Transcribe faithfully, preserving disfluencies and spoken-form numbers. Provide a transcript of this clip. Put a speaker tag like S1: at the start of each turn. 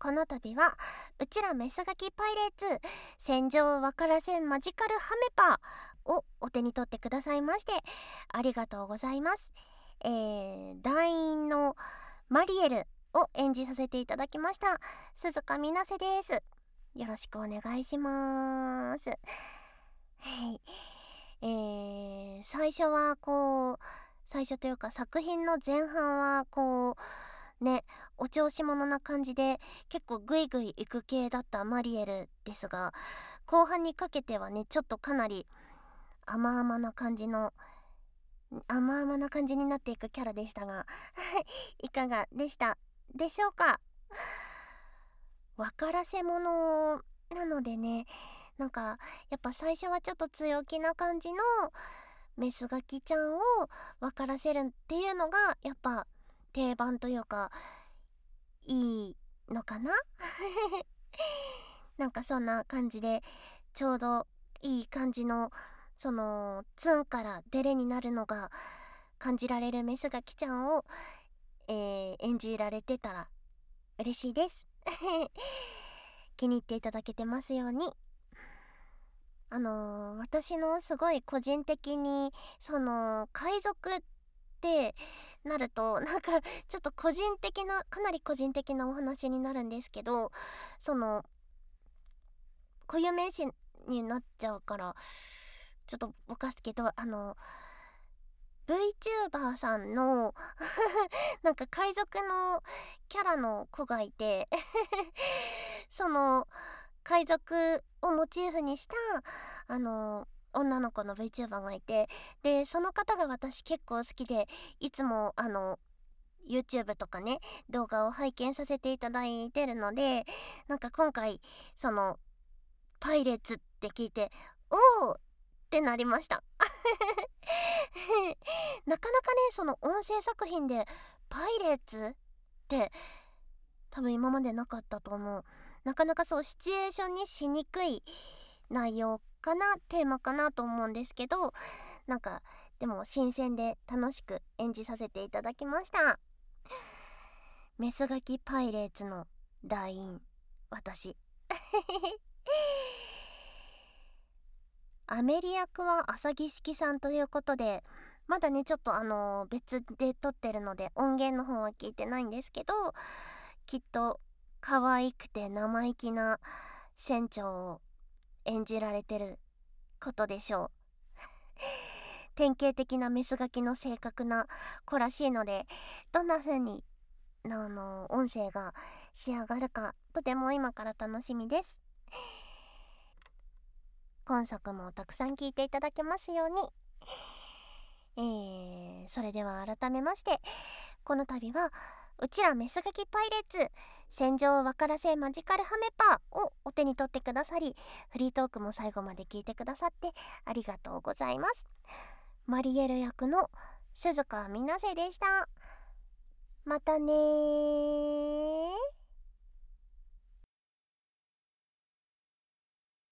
S1: この度はうちらメスガキパイレーツ戦場わからせんマジカルハメパーをお手に取ってくださいましてありがとうございます。えー、団員のマリエルを演じさせていただきました鈴鹿みなせです。よろしくお願いします。はい、えー、最初はこう最初というか作品の前半はこうねお調子者な感じで結構グイグイ行く系だったマリエルですが、後半にかけてはねちょっとかなり甘々な感じの甘々な感じになっていくキャラでしたがいかがでしたでしょうか。分からせ者なのでね、なんかやっぱ最初はちょっと強気な感じのメスガキちゃんを分からせるっていうのがやっぱ定番というかいいのかななんかそんな感じでちょうどいい感じのそのツンからデレになるのが感じられるメスガキちゃんを、えー演じられてたら嬉しいです気に入っていただけてますように。あのー私のすごい個人的にその海賊ってなるとなんかちょっと個人的なかなり個人的なお話になるんですけど、その固有名詞になっちゃうからちょっとぼかすけど、あの VTuber さんのなんか海賊のキャラの子がいてその海賊をモチーフにしたあの女の子の VTuber がいて、でその方が私結構好きでいつもあの YouTube とかね動画を拝見させていただいてるので、なんか今回そのパイレーツって聞いておーってなりましたなかなかねその音声作品でパイレーツって多分今までなかったと思う。なかなかそうシチュエーションにしにくい内容かなテーマかなと思うんですけど、なんかでも新鮮で楽しく演じさせていただきました。メスガキパイレーツの団員私アメリ役は浅木式さんということで、まだねちょっとあのー別で撮ってるので音源の方は聞いてないんですけど、きっと可愛くて生意気な船長を演じられてることでしょう典型的なメスガキの性格な子らしいので、どんな風にあの音声が仕上がるかとても今から楽しみです。今作もたくさん聞いていただけますように。えー、それでは改めましてこの度はうちらメスガキパイレーツ戦場わからせマジカルハメパーをお手に取ってくださり、フリートークも最後まで聞いてくださってありがとうございます。マリエル役の鈴鹿みなせでした。またねー。